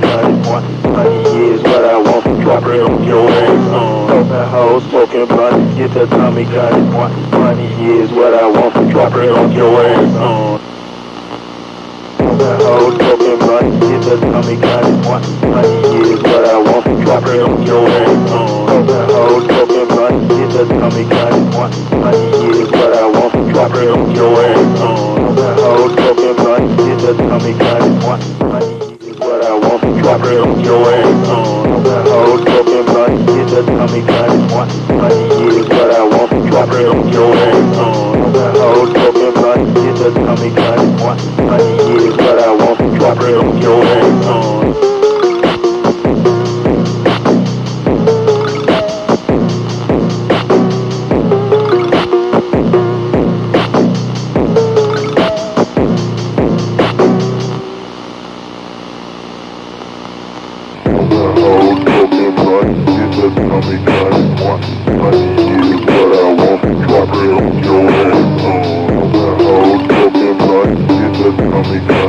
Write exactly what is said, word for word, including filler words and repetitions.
got it. Money is what I want, drop it on your ass. Uh, Open hoes, smoking blunt, get the Tommy got it. Money is what I want, drop it on your ass. Uh, Open hoes, smoking blunt, get the Tommy got it. Money is what I want, drop it on your ass. Uh, Open hoes, smoking blunt, get the Tommy got it. Money is what I want, drop it on your ass. Uh, Open hoes, smoking blunt, get the Tommy got it. Money is what I want, drop it on your ass. Uh, Open hoes, smoking blunt, get the Tommy got it. Money is what I want, drop it on your ass. Uh, Open hoes, smoking blunt, get the Tommy got it. Money is what I want, drop it on your ass. Uh, Tommy got it, money is what I want, drop it on your ass. Uh, the whole fucking life, get the Tommy got it.